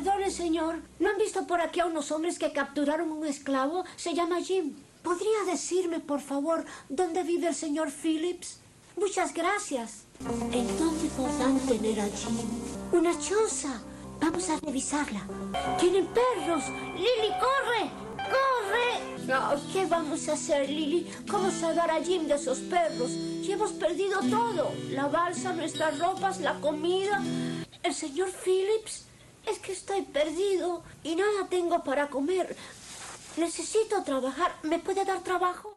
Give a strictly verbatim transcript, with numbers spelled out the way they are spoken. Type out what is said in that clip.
Perdone, señor. ¿No han visto por aquí a unos hombres que capturaron un esclavo? Se llama Jim. ¿Podría decirme, por favor, dónde vive el señor Phillips? Muchas gracias. ¿En dónde podrán tener a Jim? Una choza. Vamos a revisarla. ¡Tienen perros! ¡Lily, corre! ¡Corre! No, ¿qué vamos a hacer, Lily? ¿Cómo salvar a Jim de esos perros? Ya hemos perdido todo. La balsa, nuestras ropas, la comida. ¿El señor Phillips? Es que estoy perdido y nada tengo para comer. Necesito trabajar. ¿Me puede dar trabajo?